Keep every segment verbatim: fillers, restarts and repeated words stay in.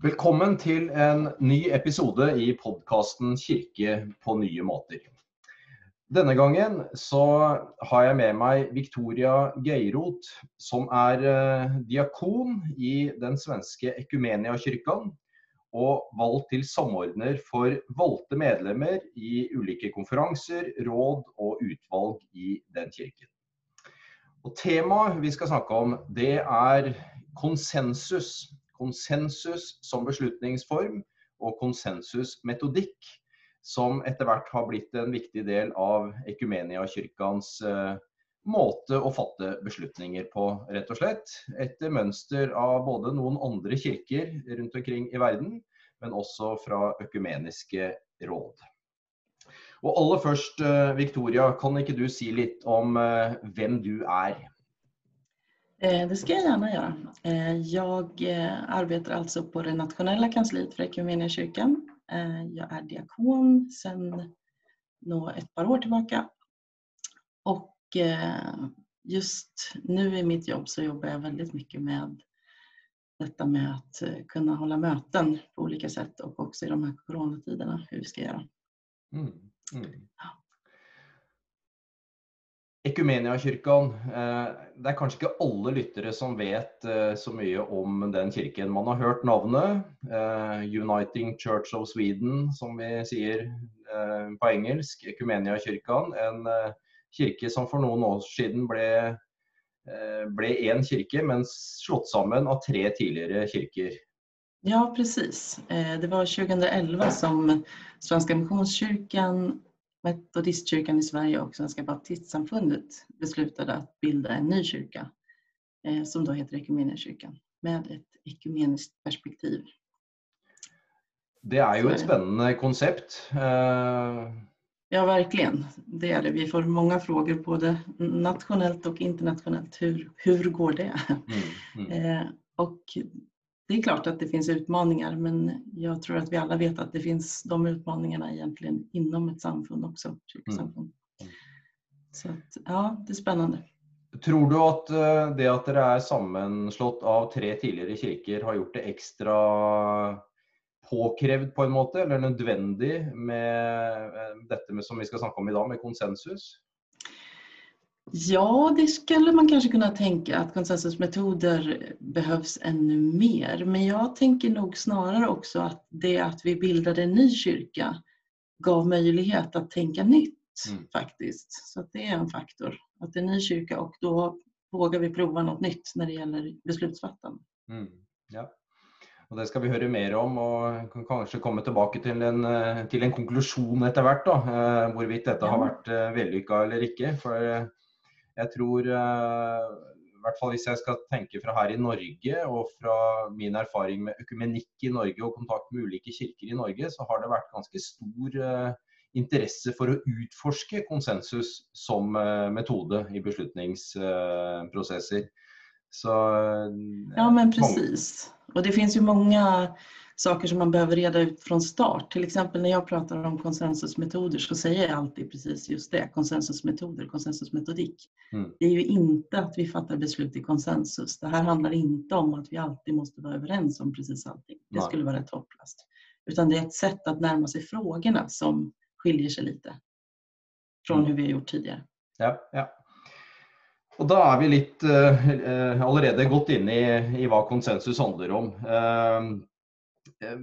Velkommen til en ny episode i podcasten Kirke på nye måter. Denne gangen så har jeg med meg Victoria Geirot, som er diakon i den svenske Ekumeniakyrkan og valgt til samordner for valgte medlemmer i ulike konferenser, råd og utvalg i den kirken. Og temaet vi skal snakke om, det er konsensus. Konsensus som beslutningsform og konsensusmetodikk, som etter hvert har blitt en viktig del av Ekumeniakyrkans eh, måte å fatte beslutninger på, rett og slett. Etter mønster av både noen andre kirker rundt omkring i verden, men også fra økumeniske råd. Og aller først, Victoria, kan ikke du si litt om eh, hvem du er? Det ska jag gärna göra. Jag arbetar alltså på det nationella kansliet för Ekumeniakyrkan. Jag är diakon sedan nå ett par år tillbaka. Och just nu i mitt jobb så jobbar jag väldigt mycket med detta med att kunna hålla möten på olika sätt och också i de här coronatiderna hur vi ska göra. Mm, mm. Ja. Ekumeniakyrkan, det er kanskje ikke alle lyttere som vet så mye om den kirken. Man har hørt navnet, Uniting Church of Sweden, som vi sier på engelsk, Ekumeniakyrkan, en kirke som for noen år siden ble, ble en kirke, men slått sammen av tre tidligere kirker. Ja, precis. Det var tjugoelva som Svenska Missionskyrkan, Metodistkyrkan i Sverige och Svenska Baptistsamfundet beslutade att bilda en ny kyrka eh, som då heter Ekumeniakyrkan med ett ekumeniskt perspektiv. Det är ju ett spännande koncept. Uh... Ja, verkligen. Det är det. Vi får många frågor både nationellt och internationellt. Hur, hur går det? Mm, mm. Eh, och det är klart att det finns utmaningar, men jag tror att vi alla vet att det finns de utmaningarna egentligen inom ett samfund också, kyrkosamfund. Mm. Så att, ja, det är spännande. Tror du att det att det är sammanslått av tre tidigare kyrkor har gjort det extra påkrävt på en måte, eller nödvändigt med detta med, som vi ska snacka om idag, med konsensus? Ja, det skulle man kanske kunna tänka att konsensusmetoder behövs ännu mer. Men jag tänker nog snarare också att det att vi bildade en ny kyrka gav möjlighet att tänka nytt mm. faktiskt. Så att det är en faktor. Att det är en ny kyrka och då vågar vi prova något nytt när det gäller beslutsfattande. Mm. Ja. Och det ska vi höra mer om och kanske komma tillbaka till en, till en konklusion efter hvert då. Hvorvidt detta ja. har varit vellykket eller inte. För jeg tror, i hvert fall hvis jeg skal tenke fra her i Norge og fra min erfaring med økumenikk i Norge og kontakt med ulike kirker i Norge, så har det vært ganske stor interesse for å utforske konsensus som metode i beslutningsprocesser. Så, ja, men precis. Och det finns ju många saker som man behöver reda ut från start. Till exempel när jag pratar om konsensusmetoder så säger jag alltid precis just det. Konsensusmetoder, konsensusmetodik. Mm. Det är ju inte att vi fattar beslut i konsensus. Det här handlar inte om att vi alltid måste vara överens om precis allting. Det Nej. skulle vara rätt hopplöst. Utan det är ett sätt att närma sig frågorna som skiljer sig lite från mm. hur vi har gjort tidigare. Ja, ja. Og da er vi litt uh, allerede gått inn i, i hva konsensus handler om. Uh, uh,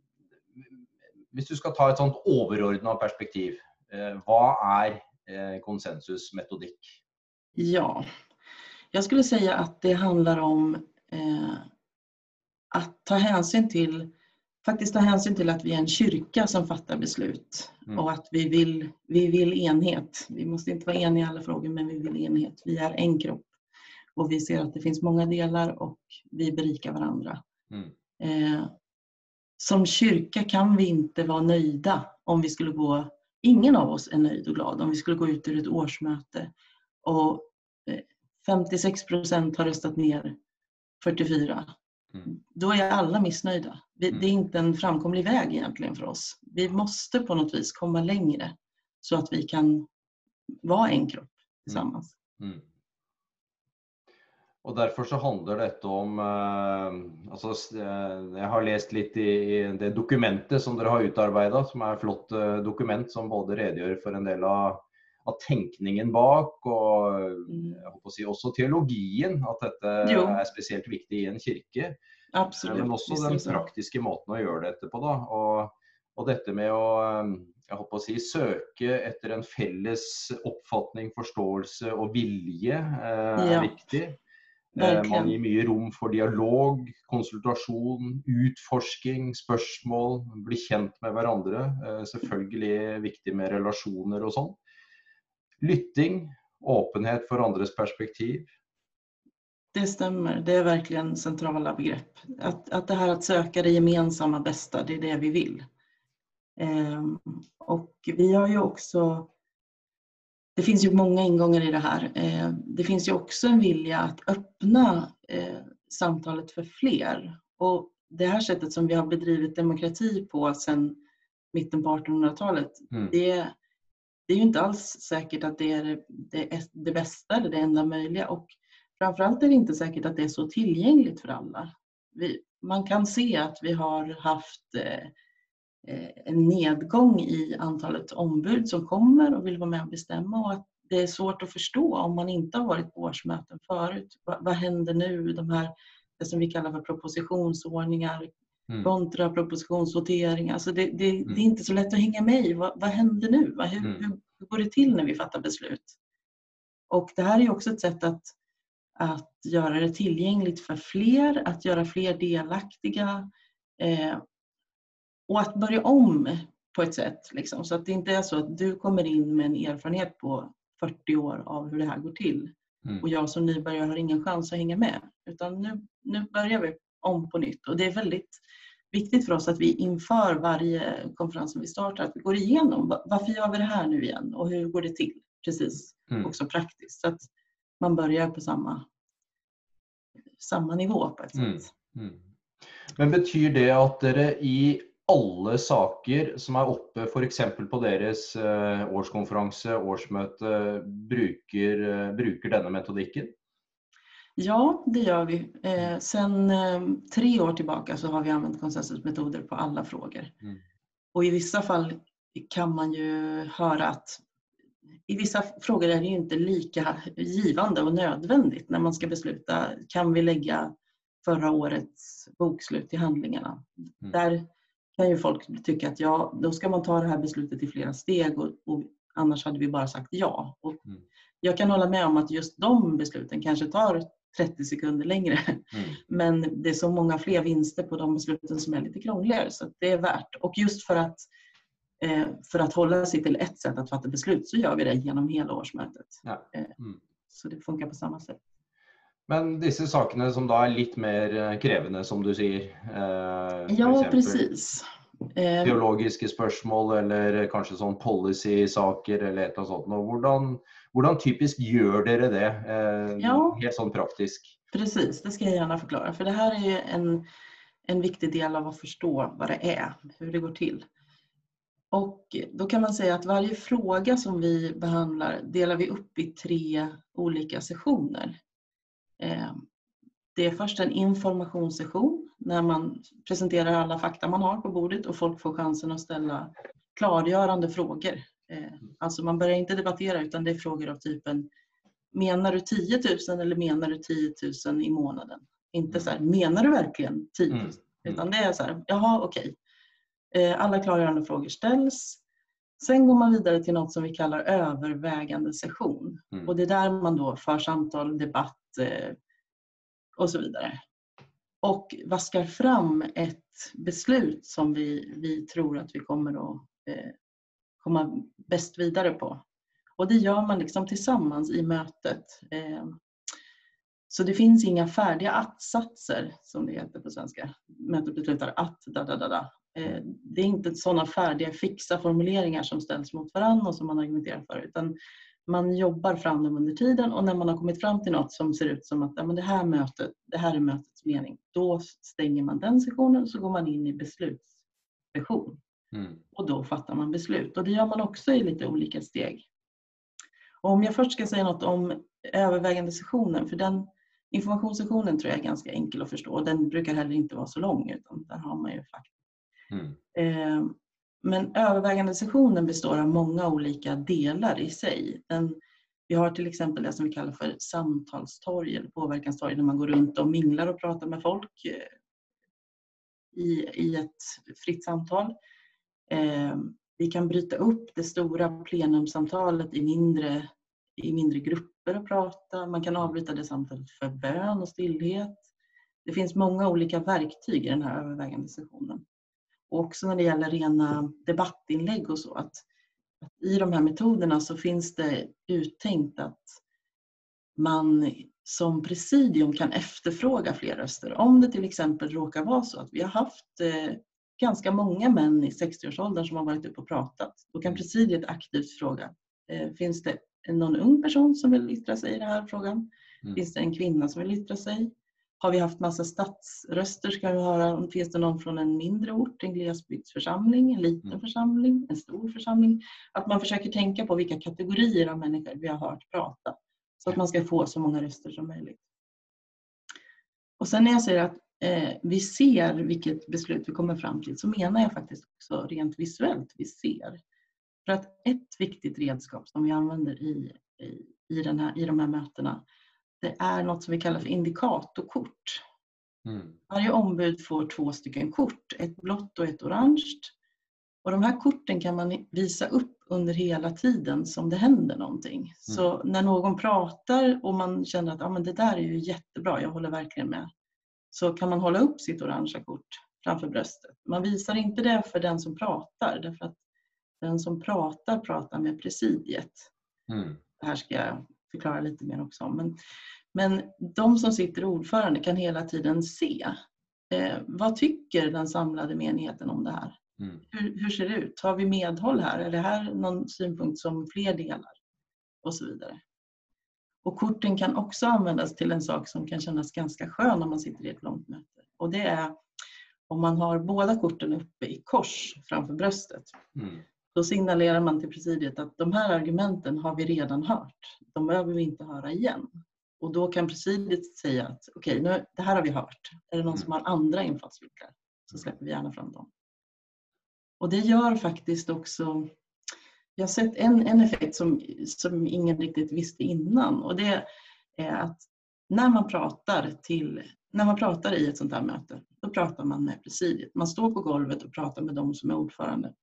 hvis du skal ta et sånt overordnet perspektiv, uh, hva er uh, konsensusmetodikk? Ja, jag skulle säga att det handlar om uh, att ta hänsyn till faktiskt ta hänsyn till att vi är en kyrka som fattar beslut mm. och att vi vill, vi vill enhet. Vi måste inte vara eniga i alla frågor, men vi vill enhet. Vi är en kropp och vi ser att det finns många delar och vi berikar varandra. Mm. Eh, som kyrka kan vi inte vara nöjda om vi skulle gå, ingen av oss är nöjd och glad, om vi skulle gå ut ur ett årsmöte och eh, femtiosex procent har röstat ner fyrtiofyra. Mm. Då är alla missnöjda. Vi, mm. Det är inte en framkomlig väg egentligen för oss. Vi måste på något vis komma längre så att vi kan vara en kropp tillsammans. Mm. Mm. Och därför så handlar detta om, eh, alltså, eh, jag har läst lite i, i det dokumentet som dere har utarbetat, som är ett flott eh, dokument som både redogör för en del av, av tänkningen bak och Mm. jag hoppas si också teologin, att detta Jo. är speciellt viktigt i en kyrka. Absolut. Men också Visst är den det så. praktiska måten att göra detta på då. Och, och detta med att, jag hoppas si, söka efter en fälles uppfattning, förståelse och vilja eh, är Ja. viktigt. Verkligen. Man ger mycket rum för dialog, konsultation, utforskning, spörsmål, bli känt med varandra. Selvfølgelig viktigt med relationer och sånt. Lytting, öppenhet för andras perspektiv. Det stämmer, det är verkligen centrala begrepp. Att, att det här att söka det gemensamma bästa, det är det vi vill. Ehm, och vi har ju också, det finns ju många ingångar i det här. Ehm, det finns ju också en vilja att öppna eh, samtalet för fler. Och det här sättet som vi har bedrivit demokrati på sedan mitten på artonhundratalet, Mm. det, det är ju inte alls säkert att det är det, det, är det bästa eller det enda möjliga. Och framförallt är det inte säkert att det är så tillgängligt för alla. Vi, man kan se att vi har haft eh, en nedgång i antalet ombud som kommer och vill vara med och bestämma, och att det är svårt att förstå om man inte har varit på årsmöten förut. Va, vad händer nu? De här, det som vi kallar för propositionsordningar, Mm. kontra propositionsvoteringar. Alltså det, det, Mm. det är inte så lätt att hänga med i. Vad, vad händer nu? Va, hur, Mm. hur, hur går det till när vi fattar beslut? Och det här är också ett sätt att att göra det tillgängligt för fler, att göra fler delaktiga eh, och att börja om på ett sätt. Liksom, så att det inte är så att du kommer in med en erfarenhet på fyrtio år av hur det här går till. Mm. Och jag som nybörjare har ingen chans att hänga med. Utan nu, nu börjar vi om på nytt. Och det är väldigt viktigt för oss att vi inför varje konferens som vi startar, att vi går igenom varför gör vi det här nu igen och hur går det till? Precis, Mm. också praktiskt. Så att man börjar på samma samma nivå på ett sätt. Mm. Mm. Men betyder det att dere i alla saker som är uppe, för exempel på deras uh, årskonferens, årsmöte, brukar, uh, brukar denna metodiken? Ja, det gör vi. Eh, sen eh, tre år tillbaka så har vi använt konsensusmetoder på alla frågor. Mm. Och i vissa fall kan man ju höra att i vissa frågor är det ju inte lika givande och nödvändigt när man ska besluta. Kan vi lägga förra årets bokslut i handlingarna? Mm. Där kan ju folk tycka att ja, då ska man ta det här beslutet i flera steg och, och annars hade vi bara sagt ja. Och mm. Jag kan hålla med om att just de besluten kanske tar trettio sekunder längre. Mm. Men det är så många fler vinster på de besluten som är lite krångligare, så det är värt. Och just för att För att hålla sig till ett sätt att fatta beslut så gör vi det genom hela årsmötet. Ja. Mm. Så det funkar på samma sätt. Men dessa sakerna som då är lite mer krävande, som du säger. Eh, ja, precis. Teologiska spörsmål eller kanske sån policy-saker eller ett och sånt. Hvordan, hvordan typiskt gör det det? Eh, ja. Helt sån praktisk. Precis, det ska jag gärna förklara. För det här är ju en, en viktig del av att förstå vad det är, hur det går till. Och då kan man säga att varje fråga som vi behandlar delar vi upp i tre olika sessioner. Det är först en informationssession när man presenterar alla fakta man har på bordet och folk får chansen att ställa klargörande frågor. Alltså man börjar inte debattera, utan det är frågor av typen: menar du tio tusen eller menar du tio tusen i månaden? Inte så här, menar du verkligen tio tusen? Mm. Utan det är så här, jaha, okej. Alla klargörande frågor ställs. Sen går man vidare till något som vi kallar övervägande session. Mm. Och det är där man då för samtal, debatt eh, och så vidare. Och vaskar fram ett beslut som vi, vi tror att vi kommer att eh, komma bäst vidare på. Och det gör man liksom tillsammans i mötet. Eh, så det finns inga färdiga att-satser, som det heter på svenska. Mötet beslutar att, da, da, da, da. Det är inte sådana färdiga fixa formuleringar som ställs mot varandra och som man argumenterar för, utan man jobbar fram dem under tiden, och när man har kommit fram till något som ser ut som att ja, men det, här mötet, det här är mötets mening, då stänger man den sessionen och så går man in i beslutssession. Mm. Och då fattar man beslut, och det gör man också i lite olika steg. Och om jag först ska säga något om övervägande sessionen, för den informationssessionen tror jag är ganska enkel att förstå. Den brukar heller inte vara så lång, utan där har man ju fakta. Mm. Eh, men övervägande sessionen består av många olika delar i sig. Den, vi har till exempel det som vi kallar för samtalstorg eller påverkanstorg, där man går runt och minglar och pratar med folk eh, i, i ett fritt samtal. Eh, vi kan bryta upp det stora plenumsamtalet i mindre, i mindre grupper och prata. Man kan avbryta det samtalet för bön och stillhet. Det finns många olika verktyg i den här övervägande sessionen. Och också när det gäller rena debattinlägg och så, att, att i de här metoderna så finns det uttänkt att man som presidium kan efterfråga fler röster. Om det till exempel råkar vara så att vi har haft eh, ganska många män i sextio-årsåldern som har varit uppe och pratat, då kan presidiet aktivt fråga, eh, finns det någon ung person som vill yttra sig i den här frågan? Mm. Finns det en kvinna som vill yttra sig? Har vi haft massa stadsröster, ska vi höra, finns det någon från en mindre ort, en glesbygdsförsamling, en liten mm. församling, en stor församling? Att man försöker tänka på vilka kategorier av människor vi har hört prata, så att man ska få så många röster som möjligt. Och sen när jag säger att eh, vi ser vilket beslut vi kommer fram till, så menar jag faktiskt också rent visuellt vi ser. För att ett viktigt redskap som vi använder i, i, i, den här, i de här mötena, det är något som vi kallar för indikatorkort. Mm. Varje ombud får två stycken kort, ett blått och ett orange. Och de här korten kan man visa upp under hela tiden som det händer någonting. Mm. Så när någon pratar och man känner att ah, men det där är ju jättebra, jag håller verkligen med, så kan man hålla upp sitt orangea kort framför bröstet. Man visar inte det för den som pratar, därför att den som pratar pratar med presidiet. Mm. Det här ska jag förklara lite mer också om. Men, men de som sitter ordförande kan hela tiden se eh, vad tycker den samlade menigheten om det här. Mm. Hur, hur ser det ut? Har vi medhåll här? Är det här någon synpunkt som fler delar? Och så vidare. Och korten kan också användas till en sak som kan kännas ganska skön när man sitter i ett långt möte. Och det är om man har båda korten uppe i kors framför bröstet. Mm. Då signalerar man till presidiet att de här argumenten har vi redan hört. De behöver vi inte höra igen. Och då kan presidiet säga att okej, okay, det här har vi hört. Är det någon som har andra infallsvinklar, så släpper vi gärna fram dem. Och det gör faktiskt också, jag har sett en, en effekt som, som ingen riktigt visste innan. Och det är att när man pratar till, när man pratar i ett sånt här möte, då pratar man med presidiet. Man står på golvet och pratar med de som är ordförande.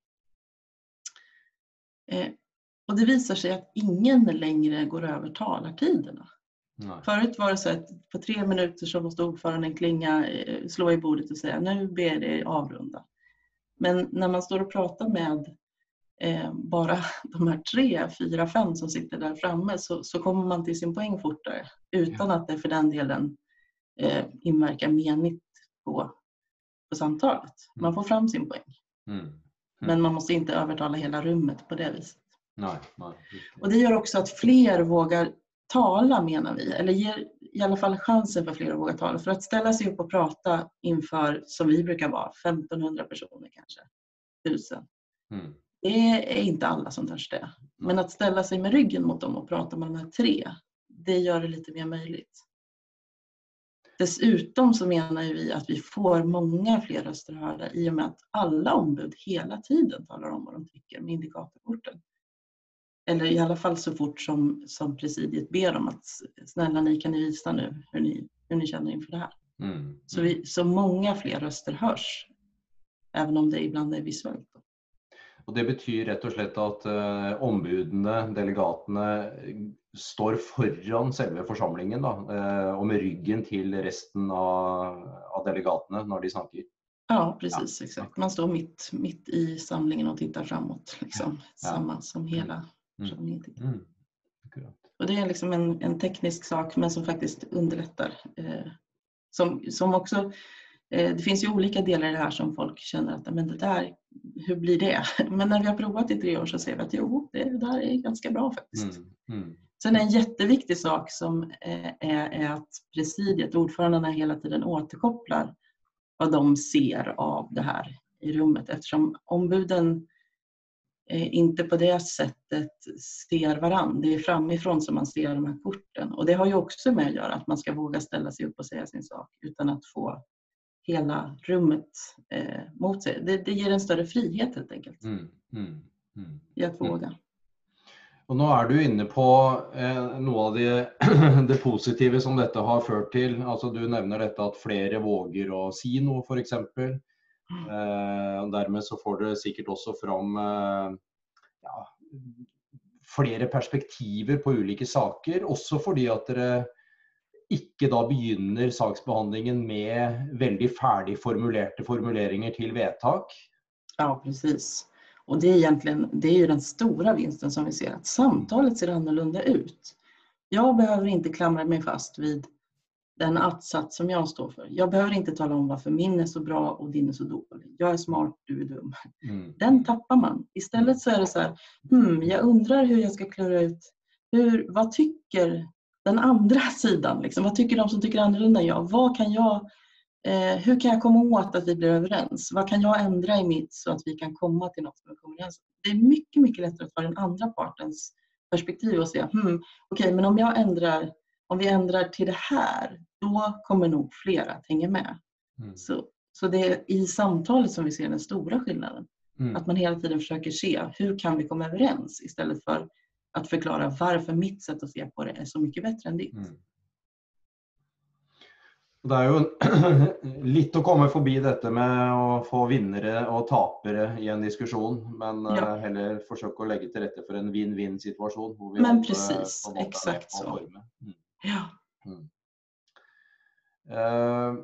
Eh, och det visar sig att ingen längre går över talartiderna. Nej. Förut var det så att på tre minuter så måste ordföranden klinga, eh, slå i bordet och säga nu ber det avrunda. Men när man står och pratar med eh, bara de här tre, fyra, fem som sitter där framme, så, så kommer man till sin poäng fortare. Utan ja. Att det för den delen eh, inverkar menigt på, på samtalet. Man får fram sin poäng. Mm. Mm. Men man måste inte övertala hela rummet på det viset. Nej, nej. Och det gör också att fler vågar tala, menar vi. Eller ger i alla fall chansen för fler att våga tala. För att ställa sig upp och prata inför, som vi brukar vara, femtonhundra personer kanske. Tusen. Mm. Det är inte alla som törs det. Men att ställa sig med ryggen mot dem och prata med de här tre, det gör det lite mer möjligt. Dessutom så menar vi att vi får många fler röster hörda i och med att alla ombud hela tiden talar om vad de tycker med indikatorkorten. Eller i alla fall så fort som, som presidiet ber om att snälla ni kan ni visa nu hur ni, hur ni känner inför det här. Mm. Mm. Så, vi, så många fler röster hörs, även om det ibland är visuellt. Och det betyder rätt och slett att eh, ombudene, delegaterna står föran själva församlingen då, eh, och med ryggen till resten av, av delegaterna när de snackar. Ja, precis, ja. Exakt. Man står mitt, mitt i samlingen och tittar framåt, liksom. Ja. Samma som hela församlingen tittar. Mm. Mm. Och det är liksom en, en teknisk sak, men som faktiskt underlättar. Eh, som, som också, eh, det finns ju olika delar i det här som folk känner att men det där, hur blir det? Men när vi har provat i tre år så ser vi att jo, det där är ganska bra faktiskt. Mm. Mm. Sen en jätteviktig sak som eh, är, är att presidiet, ordförandena hela tiden återkopplar vad de ser av det här i rummet. Eftersom ombuden eh, inte på det sättet ser varann. Det är framifrån som man ser de här korten. Och det har ju också med att göra att man ska våga ställa sig upp och säga sin sak utan att få hela rummet eh, mot sig. Det, det ger en större frihet helt enkelt. Mm, mm, mm, I att våga. Mm. Och nu är du inne på eh, något av det, det positiva som detta har fört till. Alltså du nämner detta att fler vågar att säga något för exempel. Eh, och därmed så får du säkert också fram eh, ja, flera perspektiver på olika saker. Också för att det inte då begynner saksbehandlingen med väldigt färdigformulerade formuleringar till vedtak. Ja, precis. Och det är egentligen, det är ju den stora vinsten som vi ser, att samtalet ser annorlunda ut. Jag behöver inte klamra mig fast vid den att-sats som jag står för. Jag behöver inte tala om varför min är så bra och din är så dålig. Jag är smart, du är dum. Mm. Den tappar man. Istället så är det så här, hmm, jag undrar hur jag ska klura ut, hur, vad tycker den andra sidan? Liksom? Vad tycker de som tycker annorlunda än jag? Vad kan jag, eh, hur kan jag komma åt att vi blir överens? Vad kan jag ändra i mitt så att vi kan komma till något som vi kommer överens? Det är mycket, mycket lättare att ta den andra partens perspektiv och säga, hmm, okej, okay, men om jag ändrar, om vi ändrar till det här, då kommer nog flera att hänga med. Mm. Så, så det är i samtalet som vi ser den stora skillnaden. Mm. Att man hela tiden försöker se, hur kan vi komma överens? Istället för att förklara varför mitt sätt att se på det är så mycket bättre än ditt. Mm. Det är ju lite att komma förbi detta med att få vinnare och tapare i en diskussion, men ja. Heller försöka lägga till rätta för en win-win situation. Vi men precis, exakt så. Mm. Ja. Mm. Uh,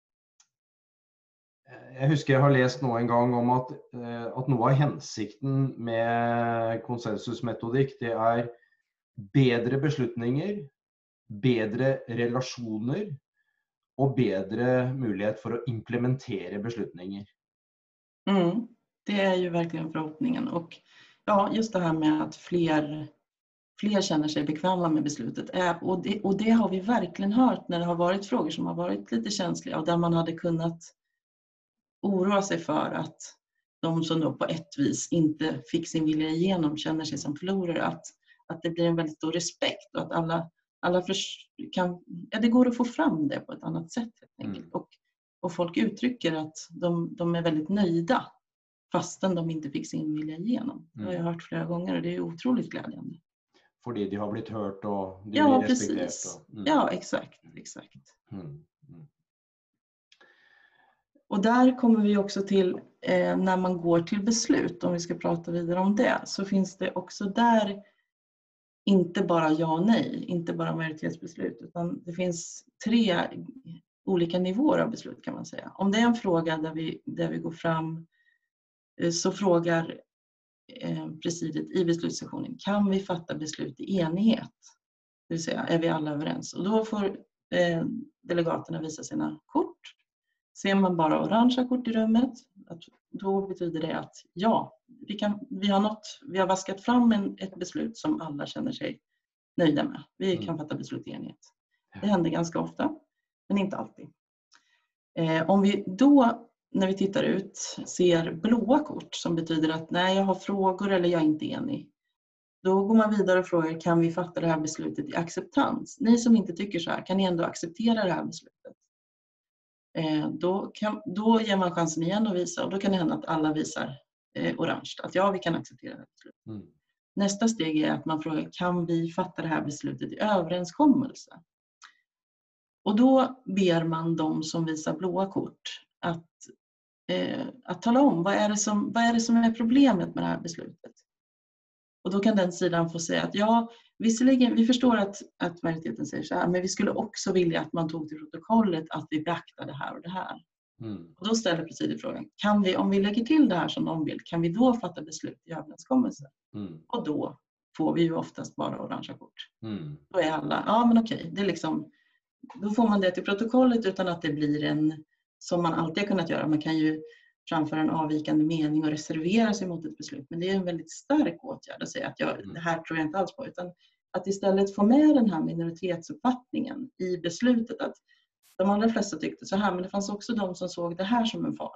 jag husker jag har läst nå en gång om att, uh, att något av hensikten med konsensusmetodik, det är bättre beslutningar, bättre relationer och bättre möjlighet för att implementera beslutningar. Mm, det är ju verkligen förhoppningen. Och ja, just det här med att fler, fler känner sig bekväma med beslutet. Är, och, det, och det har vi verkligen hört när det har varit frågor som har varit lite känsliga och där man hade kunnat oroa sig för att de som då på ett vis inte fick sin vilja igenom känner sig som förlorare. Att, att det blir en väldigt stor respekt och att alla Alla kan, ja, det går att få fram det på ett annat sätt helt enkelt. Mm. Och, och folk uttrycker att de, de är väldigt nöjda fastän de inte fick sin vilja igenom. Mm. Det har jag hört flera gånger och det är otroligt glädjande. För de har blivit hört och de ja, blir respekterat. Precis. Och, mm. Ja, exakt. exakt. Mm. Mm. Och där kommer vi också till eh, när man går till beslut, om vi ska prata vidare om det, så finns det också där inte bara ja och nej, inte bara majoritetsbeslut, utan det finns tre olika nivåer av beslut kan man säga. Om det är en fråga där vi, där vi går fram så frågar eh, presidiet i beslutssessionen, kan vi fatta beslut i enighet? Det vill säga, är vi alla överens? Och då får eh, delegaterna visa sina kort. Ser man bara orangea kort i rummet, att, då betyder det att ja, vi, kan, vi, har, nått, vi har vaskat fram en, ett beslut som alla känner sig nöjda med. Vi mm. kan fatta beslut i enighet. Det händer ganska ofta, men inte alltid. Eh, om vi då, när vi tittar ut, ser blåa kort som betyder att nej, jag har frågor eller jag är inte enig. Då går man vidare och frågar, kan vi fatta det här beslutet i acceptans? Ni som inte tycker så här, kan ni ändå acceptera det här beslutet? Eh, då, kan, då ger man chansen igen att visa och då kan det hända att alla visar eh, orange. Att ja, vi kan acceptera det här beslutet. Mm. Nästa steg är att man frågar, kan vi fatta det här beslutet i överenskommelse? Och då ber man de som visar blåa kort att, eh, att tala om vad är, det som, vad är det som är problemet med det här beslutet. Och då kan den sidan få säga att ja, visserligen, vi förstår att, att majoriteten säger så här, men vi skulle också vilja att man tog till protokollet att vi beaktar det här och det här. Mm. Och då ställer presidiet frågan, kan vi, om vi lägger till det här som någon vill, kan vi då fatta beslut i överenskommelse? Mm. Och då får vi ju oftast bara orangea kort. Mm. Då är alla, ja men okej, det är liksom, då får man det till protokollet utan att det blir en, som man alltid har kunnat göra. Man kan ju framföra en avvikande mening och reservera sig mot ett beslut. Men det är en väldigt stark åtgärd att säga att jag, det här tror jag inte alls på. Utan att istället få med den här minoritetsuppfattningen i beslutet. Att de allra flesta tyckte så här, men det fanns också de som såg det här som en fara.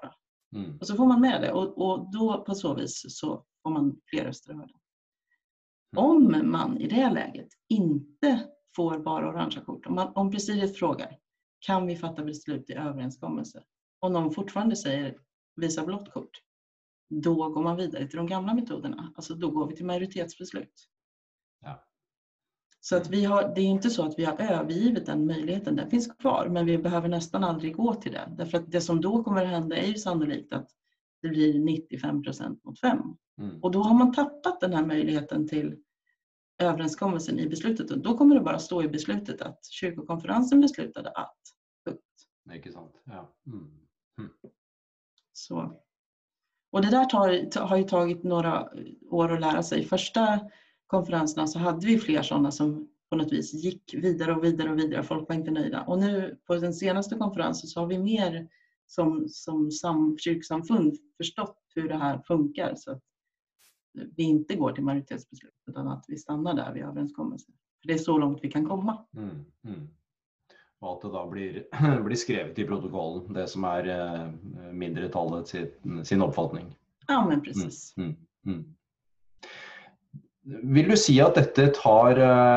Mm. Och så får man med det och, och då på så vis så får man fler röster hörda. Om man i det läget inte får bara orangea kort, om, man, om presidiet frågar, kan vi fatta beslut i överenskommelse? Och någon fortfarande säger visa blått kort, då går man vidare till de gamla metoderna. Alltså då går vi till majoritetsbeslut. Ja. Så att vi har, det är inte så att vi har övergivit den möjligheten, den finns kvar, men vi behöver nästan aldrig gå till det. Därför att det som då kommer att hända är ju sannolikt att det blir nittiofem procent mot fem. Mm. Och då har man tappat den här möjligheten till överenskommelsen i beslutet. Och då kommer det bara stå i beslutet att kyrkokonferensen beslutade att. Det är inte sant. Ja. Mm. Mm. Så. Och det där tar, har ju tagit några år att lära sig. Första konferenserna så hade vi fler sådana som på något vis gick vidare och vidare och vidare. Folk var inte nöjda. Och nu på den senaste konferensen så har vi mer som, som sam, kyrksamfund förstått hur det här funkar. Så att vi inte går till majoritetsbeslut utan att vi stannar där vid överenskommelsen. För det är så långt vi kan komma. Mm. Mm. Och att det då blir, blir skrivet i protokollen, det som är eh, mindretallet sin, sin uppfattning. Ja, men precis. Mm. Mm. Mm. Vill du säga att detta tar,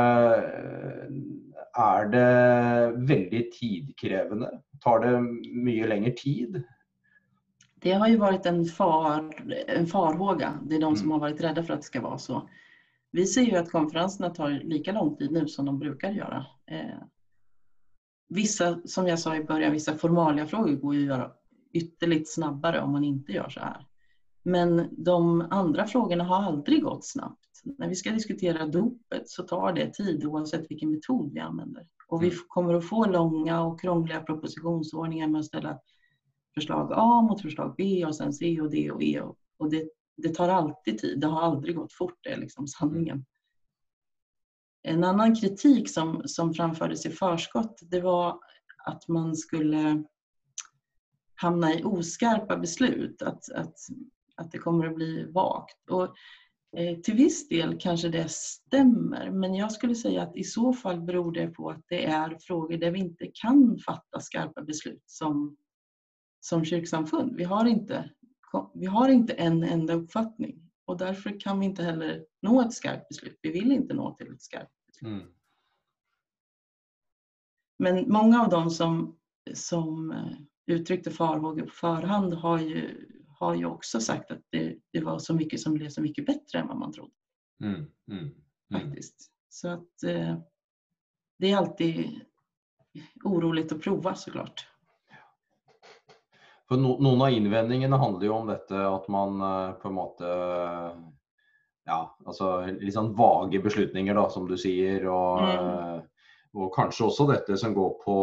är det väldigt tidkrävande? Tar det mycket längre tid? Det har ju varit en, far, en farhåga. Det är de som Mm. har varit rädda för att det ska vara så. Vi ser ju att konferenserna tar lika lång tid nu som de brukar göra. Eh, vissa, som jag sa i början, vissa formalia frågor går ju att göra ytterligt snabbare om man inte gör så här. Men de andra frågorna har aldrig gått snabbt. När vi ska diskutera dopet så tar det tid oavsett vilken metod vi använder. Och vi kommer att få långa och krångliga propositionsordningar med att ställa förslag A mot förslag B och sen C och D och E. Och det, det tar alltid tid. Det har aldrig gått fort, det är liksom sanningen. En annan kritik som, som framfördes i förskott, det var att man skulle hamna i oskarpa beslut. Att, att, att det kommer att bli vagt. Och eh, till viss del kanske det stämmer. Men jag skulle säga att i så fall beror det på att det är frågor där vi inte kan fatta skarpa beslut som som kyrksamfund. Vi har inte, vi har inte en enda uppfattning och därför kan vi inte heller nå ett skarpt beslut. Vi vill inte nå till ett skarpt beslut. Mm. Men många av dem som, som uttryckte farhågor på förhand har ju, har ju också sagt att det, det var så mycket som blev så mycket bättre än vad man trodde. Mm. Mm. Mm. Faktiskt. Så att eh, det är alltid oroligt att prova såklart. För no, noen av invändningarna handlar ju om detta att man på en måte, ja, alltså litt sånn vage beslutninger da, som du säger och, mm. och kanske också detta som går på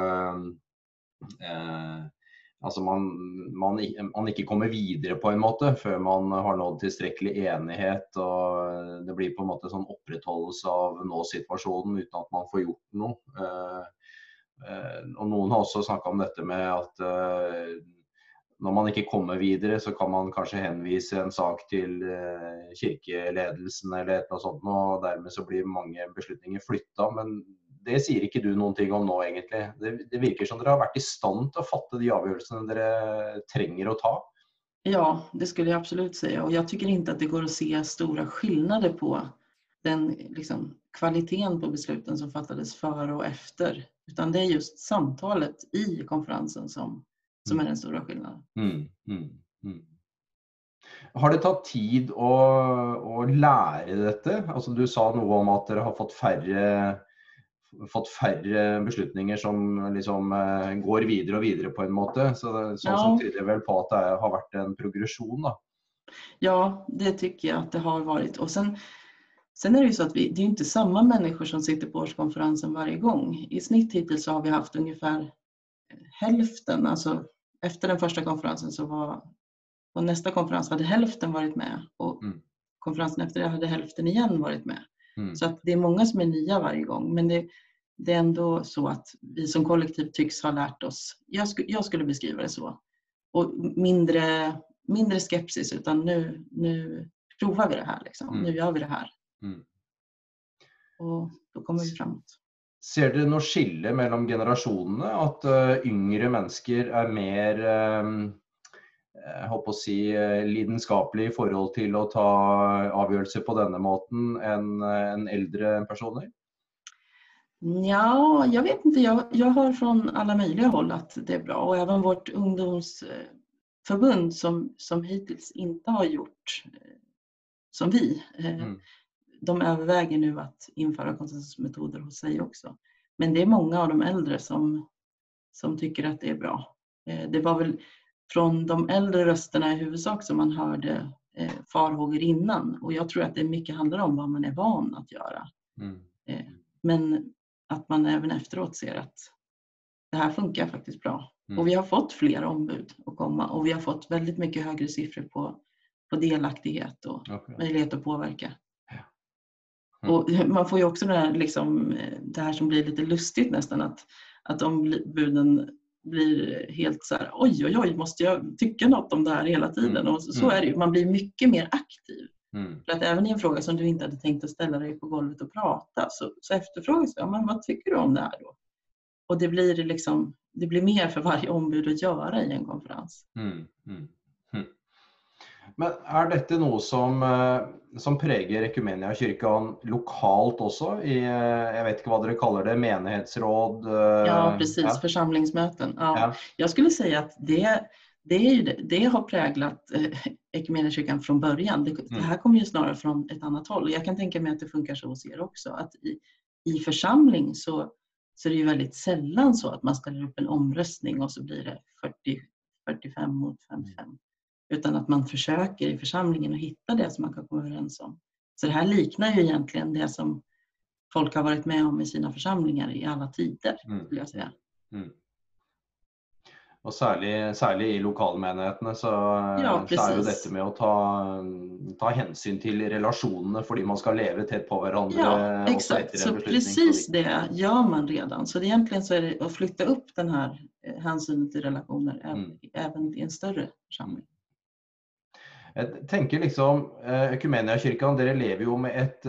eh, alltså man, man, man inte kommer vidare på en måte för man har nått tillräcklig enighet och det blir på en måte sånn upprätthållelse av nå-situationen utan att man får gjort något. Eh, eh, och någon har också snackat om detta med att eh, när man inte kommer vidare så kan man kanske hänvisa en sak till eh, kyrkeledelsen eller något sånt och därmed så blir många beslutningar flytta, men det säger inte du någonting om nu egentligen. Det, det verkar som att ni har varit i stånd att fatta de avgörelserna ni tränger att ta. Ja, det skulle jag absolut säga och jag tycker inte att det går att se stora skillnader på den liksom, kvaliteten på besluten som fattades före och efter, utan det är just samtalet i konferensen som som är den stora skillnaden. Mm, mm, mm. Har det tagit tid att, att lära detta? Alltså du sa något om att ni har fått färre, fått färre beslutningar som liksom går vidare och vidare på en måte. Så, så ja. Som tyder väl på att det har varit en progression då? Ja, det tycker jag att det har varit. Och sen, sen är det ju så att vi, det är inte samma människor som sitter på årskonferensen varje gång. I snitt hittills så har vi haft ungefär hälften, alltså efter den första konferensen så var, och nästa konferens hade hälften varit med och mm. konferensen efter det hade hälften igen varit med. Mm. Så att det är många som är nya varje gång, men det, det är ändå så att vi som kollektiv tycks ha lärt oss, jag, sk, jag skulle beskriva det så, och mindre, mindre skepsis utan nu, nu provar vi det här liksom. Mm. Nu gör vi det här. Mm. Och då kommer vi framåt. Ser du något skille mellan generationerna att uh, yngre människor är mer um, jeg håper å si, lidenskapelig i forhold til å ta avgjørelser på denne måten enn en äldre personer? Ja, jag vet inte. Jag, jag hör från alla möjliga håll att det är bra. Och även vårt ungdomsförbund som, som hittills inte har gjort som vi. Mm. De överväger nu att införa konsensusmetoder hos sig också. Men det är många av de äldre som, som tycker att det är bra. Det var väl från de äldre rösterna i huvudsak som man hörde farhågor innan. Och jag tror att det mycket handlar om vad man är van att göra. Mm. Men att man även efteråt ser att det här funkar faktiskt bra. Mm. Och vi har fått fler ombud att komma. Och vi har fått väldigt mycket högre siffror på, på delaktighet och okay. möjlighet att påverka. Ja. Mm. Och man får ju också det här, liksom, det här som blir lite lustigt nästan. Att, att ombuden blir helt så här, oj oj oj, måste jag tycka något om det här hela tiden? Mm. Och så, så är det ju. Man blir mycket mer aktiv. Mm. För att även i en fråga som du inte hade tänkt att ställa dig på golvet och prata så, så efterfrågas ja, men vad tycker du om det här då? Och det blir, liksom, det blir mer för varje ombud att göra i en konferens. Mm. Mm. Mm. Men är detta något som, som präger Equmeniakyrkan lokalt också? I, jag vet inte vad du kallar det, menighetsråd? Ja, precis, ja. Församlingsmöten. Ja. Ja. Jag skulle säga att det Det, är ju det, det har präglat eh, Equmeniakyrkan från början. Det, mm. det här kommer ju snarare från ett annat håll. Och jag kan tänka mig att det funkar så hos er också. Att i, i församling så, så är det ju väldigt sällan så att man ställer upp en omröstning och så blir det fyrtio, fyrtiofem mot femtiofem. Mm. Utan att man försöker i församlingen att hitta det som man kan komma överens om. Så det här liknar ju egentligen det som folk har varit med om i sina församlingar i alla tider, mm. skulle jag säga. Mm. Och särskilt, särskilt i lokalmenigheterna så, ja, så är ju detta med att ta, ta hänsyn till relationerna för att man ska leva tätt på varandra. Ja, exakt. Så precis det gör man redan. Så det egentligen så är det att flytta upp den här hänsynen till relationer mm. även i en större församling. Jag tänker liksom, Equmeniakyrkan, dere lever ju med ett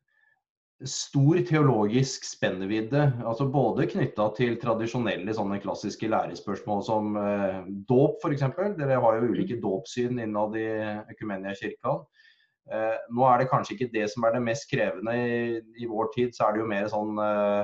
stor teologisk spennevidde, alltså både knyttet till traditionella sådana klassiska lärespörsmål som eh, dop för exempel. Dere har ju olika dopsyn innan i Equmeniakyrkan. Eh, nu är det kanske inte det som är det mest krävande i, i vår tid, så är det ju mer sån eh,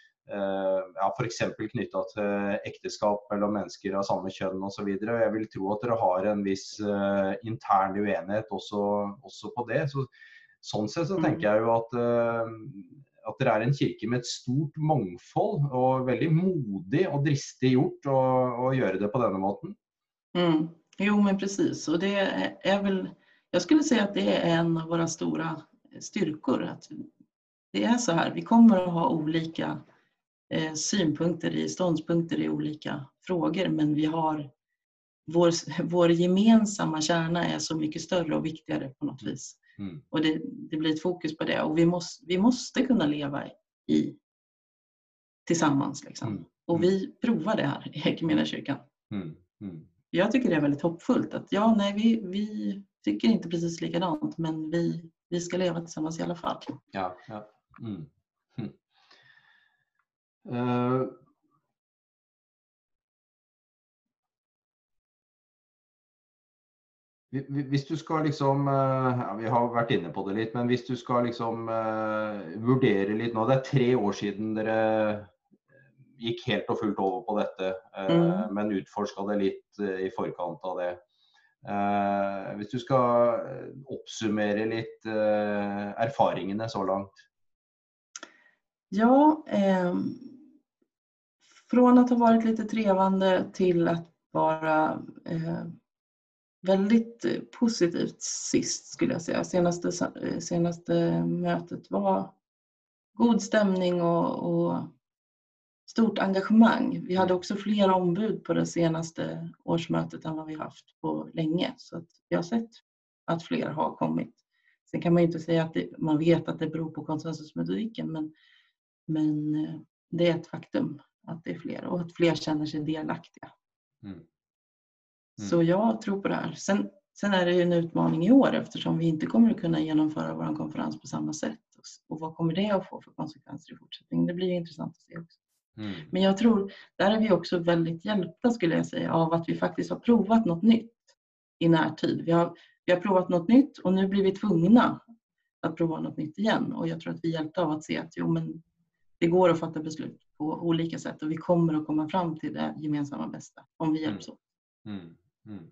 ja, för exempel knyttet till äktenskap mellan människor av samma kön och så vidare. Jag vill tro att dere har en viss eh, intern oenighet också, också på det. Så sånn sett så tenker jeg jo at, at det er en kirke med et stort mangfold og veldig modig og dristig gjort å, å göra det på denne måten. Mm. Jo, men precis. Och det är väl, jag skulle säga att det är en av våra stora styrkor. Att det är så här, vi kommer att ha olika eh, synpunkter i ståndpunkter i olika frågor, men vi har vår, vår gemensamma kärna är så mycket större och viktigare på något vis. Mm. Och det, det blir ett fokus på det. Och vi måste, vi måste kunna leva i tillsammans. Liksom. Mm. Och vi provar det här i Equmeniakyrkan. Mm. Mm. Jag tycker det är väldigt hoppfullt. Att ja, nej, vi, vi tycker inte precis likadant. Men vi, vi ska leva tillsammans i alla fall. Ja, ja. Mm. Mm. Uh... Hvis du skal liksom, ja, vi har vært inne på det litt, men hvis du skal liksom uh, vurdere litt nå, det er tre år siden dere gikk helt og fullt over på dette, uh, mm. men utforsket det litt uh, i forkant av det. Uh, hvis du skal oppsummere litt uh, erfaringene så langt? Ja, eh, från att ha varit lite trevande till att vara eh, väldigt positivt sist skulle jag säga. Senaste, senaste mötet var god stämning och, och stort engagemang. Vi hade också fler ombud på det senaste årsmötet än vad vi haft på länge. Så att jag har sett att fler har kommit. Sen kan man ju inte säga att det, man vet att det beror på konsensusmetodiken, men, men det är ett faktum att det är fler och att fler känner sig delaktiga. Mm. Mm. Så jag tror på det här. Sen, sen är det ju en utmaning i år eftersom vi inte kommer att kunna genomföra vår konferens på samma sätt. Och vad kommer det att få för konsekvenser i fortsättningen? Det blir ju intressant att se också. Mm. Men jag tror, där är vi också väldigt hjälpta skulle jag säga av att vi faktiskt har provat något nytt. i närtid. Vi har, vi har provat något nytt och nu blir vi tvungna att prova något nytt igen. Och jag tror att vi hjälpte av att se att jo, men det går att fatta beslut på olika sätt och vi kommer att komma fram till det gemensamma bästa om vi hjälps åt. Mm. Mm. Mm.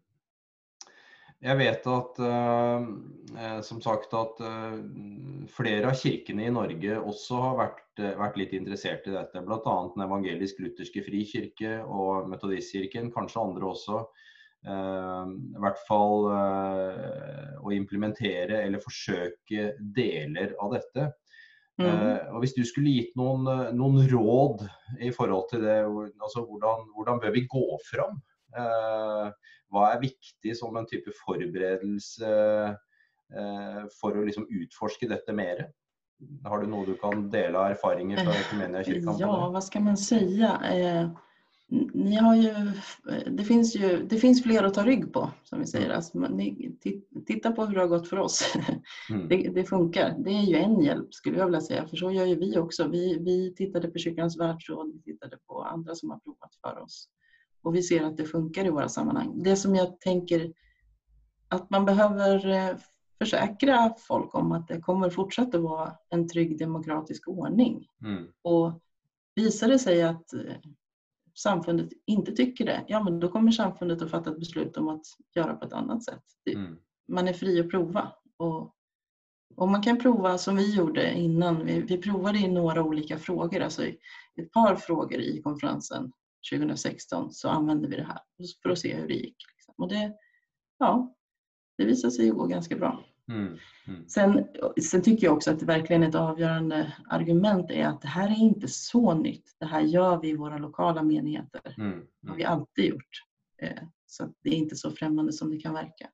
Jag vet att eh, som sagt att eh, flera av kyrkorna i Norge också har varit, varit lite intresserade i detta. Bland annat den evangelisk-lutherske frikyrke och metodistkyrkan, kanske andra också. Uh, I hvert fall uh, å implementere eller forsøke deler av dette. Mm. Uh, og hvis du skulle gitt noen, noen råd i forhold til det, altså hvordan, hvordan bør vi gå fram? Uh, hva er viktig som en type forberedelse uh, for å liksom utforske dette mer? Har du noe du kan dele av erfaringer fra Ekumeniakyrkan? Ja, vad ska man säga? Uh... Ni har ju, det, finns ju, det finns fler att ta rygg på, som vi säger. Mm. Alltså, ni, titta på hur det har gått för oss. Mm. Det, det funkar. Det är ju en hjälp, skulle jag vilja säga. För så gör ju vi också. Vi, vi tittade på Kyrkans världsråd, vi tittade på andra som har provat för oss. Och vi ser att det funkar i våra sammanhang. Det som jag tänker att man behöver försäkra folk om att det kommer fortsätta vara en trygg demokratisk ordning. Mm. Och visar det sig att samfundet inte tycker det, ja men då kommer samfundet att fatta ett beslut om att göra på ett annat sätt. Mm. Man är fri att prova. Och, och man kan prova som vi gjorde innan. Vi, vi provade i några olika frågor, alltså i ett par frågor i konferensen tjugo sexton så använde vi det här för att se hur det gick. Liksom. Och det, ja, det visade sig gå ganska bra. Mm. Mm. Sen, sen tycker jag också att det verkligen ett avgörande argument är att det här är inte så nytt. Det här gör vi i våra lokala menigheter. Mm. Mm. Det har vi alltid gjort. Så det är inte så främmande som det kan verka.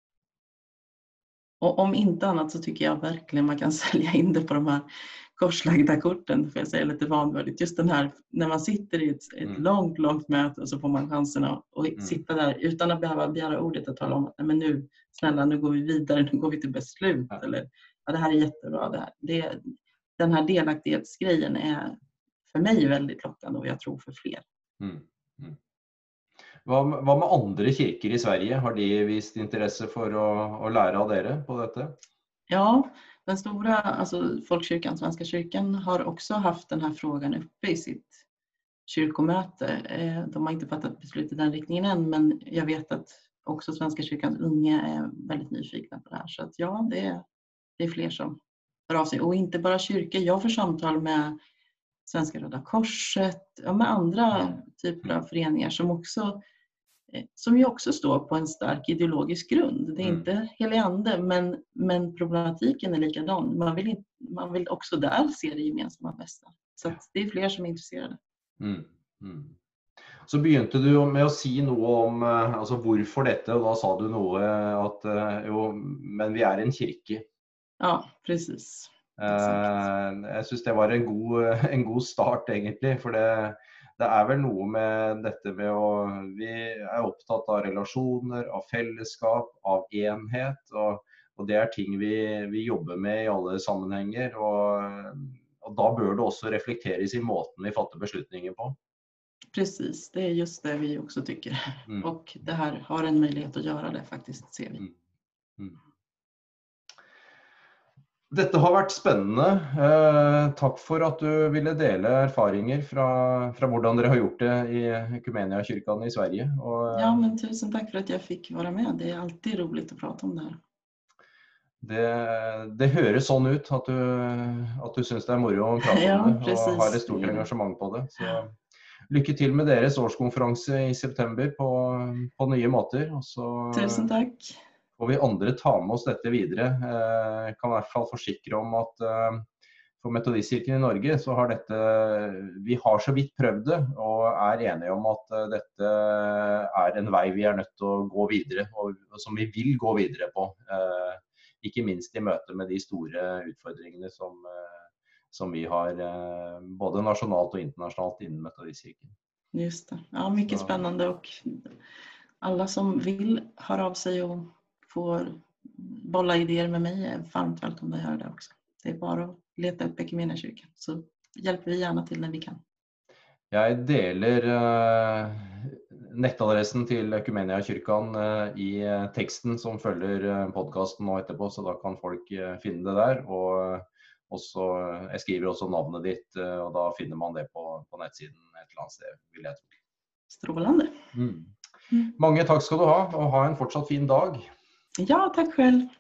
Och om inte annat så tycker jag verkligen man kan sälja in det på de här korslagda korten, för jag säga lite vanvördigt. Just den här, när man sitter i ett, ett mm. långt, långt möte och så får man chansen att och mm. sitta där utan att behöva begära ordet att tala om att nej, men nu, snälla, nu går vi vidare, nu går vi till beslut. Ja. Eller, ja, det här är jättebra. Det här. Det, den här delaktighetsgrejen är för mig väldigt lockande och jag tror för fler. Mm. Mm. Vad, vad med andra kyrkor i Sverige? Har de visst intresse för att, att lära av er på detta? Ja, den stora, alltså Folkkyrkan, Svenska kyrkan har också haft den här frågan uppe i sitt kyrkomöte. De har inte fattat beslut i den riktningen än, men jag vet att också Svenska kyrkans unga är väldigt nyfikna på det här. Så att ja, det är, det är fler som hör av sig. Och inte bara kyrkor. Jag får samtal med Svenska Röda Korset, ja, med andra typer av föreningar som också som ju också står på en stark ideologisk grund. Det är mm. inte helig ande, men, men problematiken är likadan. Man vill, inte, man vill också där se det gemensamma bästa. Så att det är fler som är intresserade. Mm. Mm. Så begynte du med att säga något om alltså, varför detta, och då sa du något att jo, men vi är en kyrka. Ja, precis. Uh, jag syns det var en god, en god start egentligen, för det Det är väl något med detta med att vi är upptatt av relationer, av fällskap, av enhet, och, och det är ting vi, vi jobbar med i alla sammanhang, och, och då bör det också reflekteras i måten vi fattar beslutningen på. Precis, det är just det vi också tycker. Mm. Och det här har en möjlighet att göra det faktiskt, ser vi. Mm. Mm. Detta har varit spännande. Eh, tack för att du ville dela erfarenheter från från hur ni har gjort det i Ekumeniakyrkan i Sverige. Och, ja, men tusen tack för att jag fick vara med. Det är alltid roligt att prata om det här. Det, det hörs sån ut att du att du syns det är moro att prata ja, om det precis. och har ett stort engagemang på det. Så lycka till med deras årskonferens i september på på nya måter, och så tusen tack. Och vi andra tar med oss detta vidare. Eh, kan i alla fall försäkra om att eh, för metodistkyrkan i Norge så har detta, vi har så vitt prövat det och är eniga om att uh, detta är en väg vi är nödt att gå vidare, och, och som vi vill gå vidare på. Eh, inte minst i möte med de stora utmaningarna som, uh, som vi har uh, både nationellt och internationellt inom metodistkyrkan. Just det. Ja, mycket så. Spännande, och alla som vill höra av sig och får bolla idéer med mig är varmt välkomna att göra det också. Det är bara att leta upp Ekumeniakyrkan, så hjälper vi gärna till när vi kan. Jag delar uh, nettadressen til Ekumeniakirken i teksten som følger podcasten nå etterpå, så da kan folk finne det der. Og også, jeg skriver også navnet ditt, og da finner man det på, på nettsiden et eller annet sted, vil jeg tro. Strålande. Mm. Mange takk skal du ha, og ha en fortsatt fin dag. Ja, takk selv.